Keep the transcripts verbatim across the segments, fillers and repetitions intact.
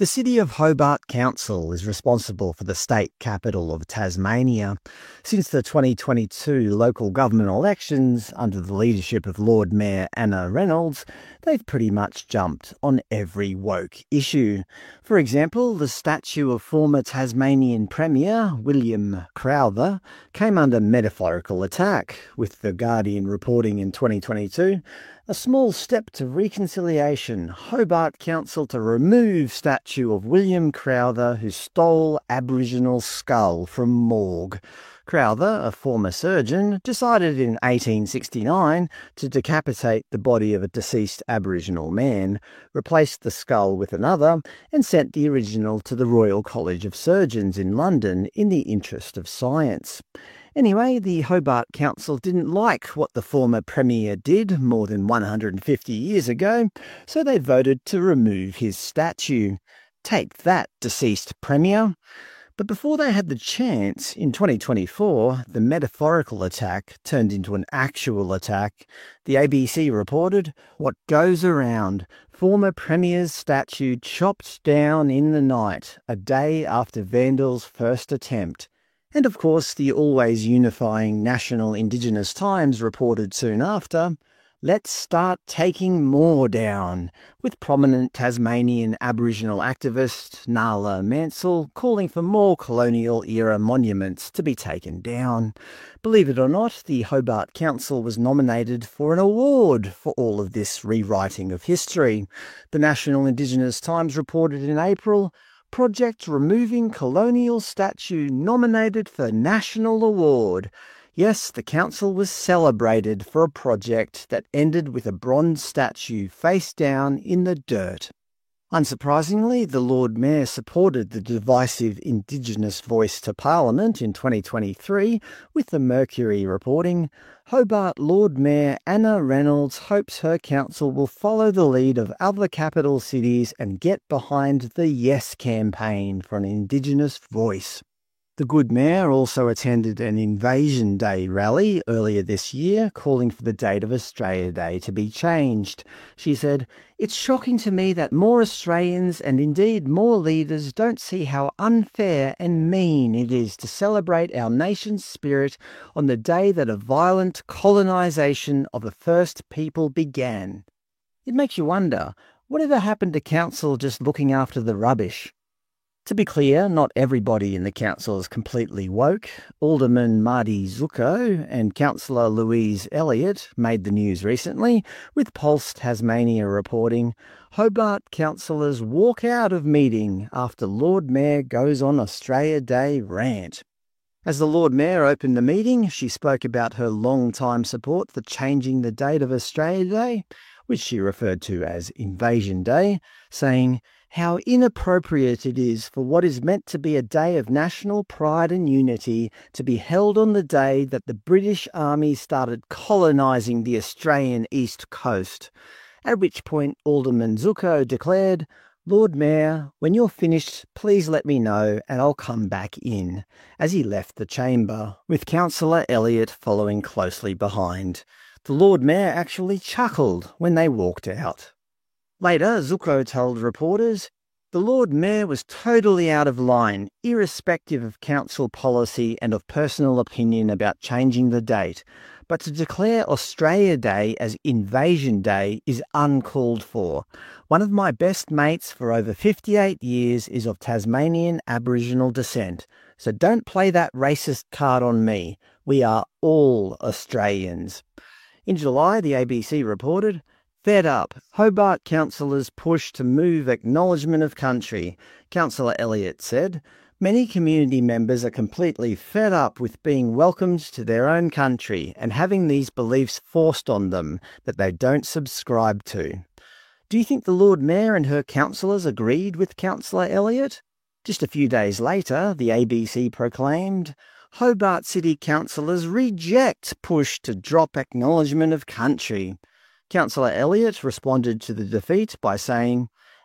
The City of Hobart Council is responsible for the state capital of Tasmania. Since the twenty twenty-two local government elections, under the leadership of Lord Mayor Anna Reynolds, they've pretty much jumped on every woke issue. For example, the statue of former Tasmanian Premier William Crowther came under metaphorical attack, with The Guardian reporting in twenty twenty-two, a small step to reconciliation, Hobart Council to remove statue of William Crowther who stole Aboriginal skull from morgue. Crowther, a former surgeon, decided in eighteen sixty-nine to decapitate the body of a deceased Aboriginal man, replaced the skull with another, and sent the original to the Royal College of Surgeons in London in the interest of science. Anyway, the Hobart Council didn't like what the former Premier did more than one hundred fifty years ago, so they voted to remove his statue. Take that, deceased Premier. But before they had the chance, in twenty twenty-four, the metaphorical attack turned into an actual attack. The A B C reported, "What goes around? Former Premier's statue chopped down in the night, a day after vandals' first attempt." And of course, the always unifying National Indigenous Times reported soon after, "Let's start taking more down," with prominent Tasmanian Aboriginal activist Nala Mansell calling for more colonial-era monuments to be taken down. Believe it or not, the Hobart Council was nominated for an award for all of this rewriting of history. The National Indigenous Times reported in April, "Project Removing Colonial Statue nominated for National Award." Yes, the council was celebrated for a project that ended with a bronze statue face down in the dirt. Unsurprisingly, the Lord Mayor supported the divisive Indigenous voice to Parliament in twenty twenty-three, with the Mercury reporting, "Hobart Lord Mayor Anna Reynolds hopes her council will follow the lead of other capital cities and get behind the Yes campaign for an Indigenous voice." The good mayor also attended an Invasion Day rally earlier this year, calling for the date of Australia Day to be changed. She said, "It's shocking to me that more Australians and indeed more leaders don't see how unfair and mean it is to celebrate our nation's spirit on the day that a violent colonisation of the first people began." It makes you wonder, whatever happened to council just looking after the rubbish? To be clear, not everybody in the council is completely woke. Alderman Marty Zucco and Councillor Louise Elliott made the news recently, with Pulse Tasmania reporting, "Hobart councillors walk out of meeting after Lord Mayor goes on Australia Day rant." As the Lord Mayor opened the meeting, she spoke about her long-time support for changing the date of Australia Day, which she referred to as Invasion Day, saying, "How inappropriate it is for what is meant to be a day of national pride and unity to be held on the day that the British Army started colonising the Australian East Coast." At which point Alderman Zucco declared, "Lord Mayor, when you're finished, please let me know and I'll come back in," as he left the chamber, with Councillor Elliott following closely behind. The Lord Mayor actually chuckled when they walked out. Later, Zucco told reporters, "The Lord Mayor was totally out of line, irrespective of council policy and of personal opinion about changing the date. But to declare Australia Day as Invasion Day is uncalled for. One of my best mates for over fifty-eight years is of Tasmanian Aboriginal descent, so don't play that racist card on me. We are all Australians." In July, the A B C reported, "Fed up, Hobart councillors push to move acknowledgement of country." Councillor Elliott said, "Many community members are completely fed up with being welcomed to their own country and having these beliefs forced on them that they don't subscribe to." Do you think the Lord Mayor and her councillors agreed with Councillor Elliott? Just a few days later, the A B C proclaimed, "Hobart City councillors reject push to drop acknowledgement of country." Councillor Elliott responded to the defeat by saying,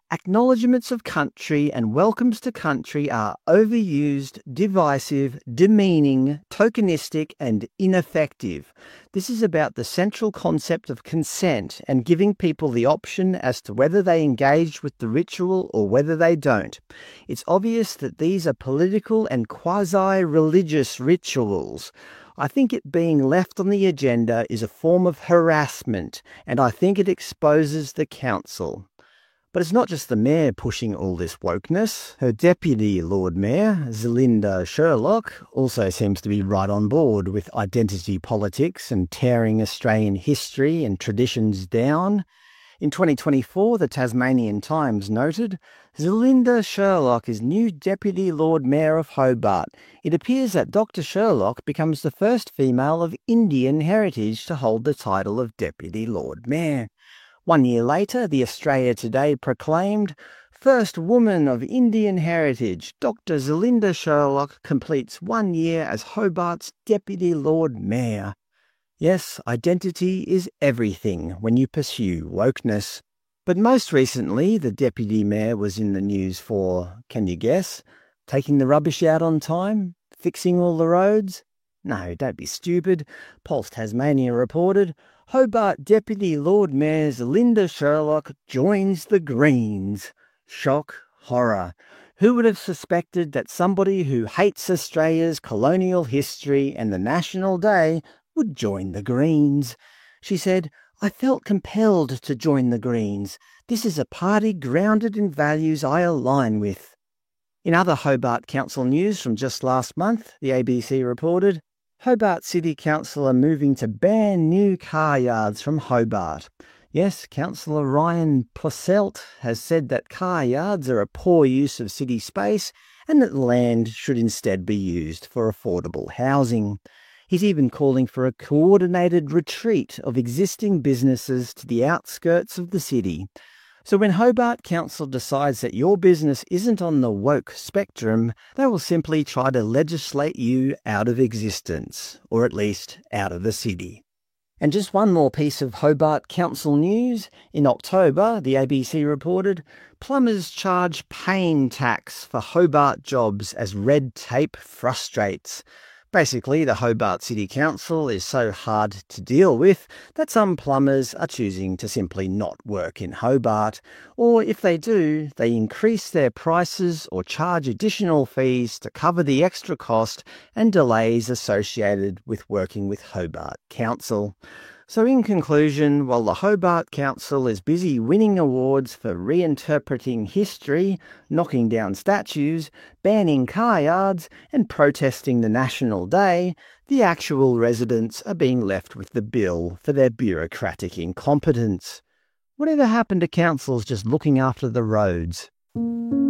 Acknowledgements of country and welcomes to country are overused, divisive, demeaning, tokenistic, and ineffective. This is about the central concept of consent and giving people the option as to whether they engage with the ritual or whether they don't. It's obvious that these are political and quasi-religious rituals. I think it being left on the agenda is a form of harassment, and I think it exposes the council. But it's not just the Mayor pushing all this wokeness. Her deputy Lord Mayor, Zelinda Sherlock, also seems to be right on board with identity politics and tearing Australian history and traditions down. In twenty twenty-four, the Tasmanian Times noted, Zelinda Sherlock is new Deputy Lord Mayor of Hobart. It appears that Doctor Sherlock becomes the first female of Indian heritage to hold the title of Deputy Lord Mayor. One year later, the Australia Today proclaimed, First woman of Indian heritage, Doctor Zelinda Sherlock completes one year as Hobart's Deputy Lord Mayor. Yes, identity is everything when you pursue wokeness. But most recently, the Deputy Mayor was in the news for, can you guess, taking the rubbish out on time? Fixing all the roads? No, don't be stupid. Pulse Tasmania reported, Hobart Deputy Lord Mayor Zelinda Sherlock joins the Greens. Shock, horror. Who would have suspected that somebody who hates Australia's colonial history and the National Day would join the Greens? She said, I felt compelled to join the Greens. This is a party grounded in values I align with. In other Hobart Council news from just last month, the A B C reported, Hobart City Council are moving to ban new car yards from Hobart. Yes, Councillor Ryan Plasselt has said that car yards are a poor use of city space and that land should instead be used for affordable housing. He's even calling for a coordinated retreat of existing businesses to the outskirts of the city. So when Hobart Council decides that your business isn't on the woke spectrum, they will simply try to legislate you out of existence, or at least out of the city. And just one more piece of Hobart Council news. In October, the A B C reported, plumbers charge paying tax for Hobart jobs as red tape frustrates. Basically, the Hobart City Council is so hard to deal with that some plumbers are choosing to simply not work in Hobart, or if they do, they increase their prices or charge additional fees to cover the extra cost and delays associated with working with Hobart Council. So in conclusion, while the Hobart Council is busy winning awards for reinterpreting history, knocking down statues, banning car yards, and protesting the National Day, the actual residents are being left with the bill for their bureaucratic incompetence. Whatever happened to councils just looking after the roads?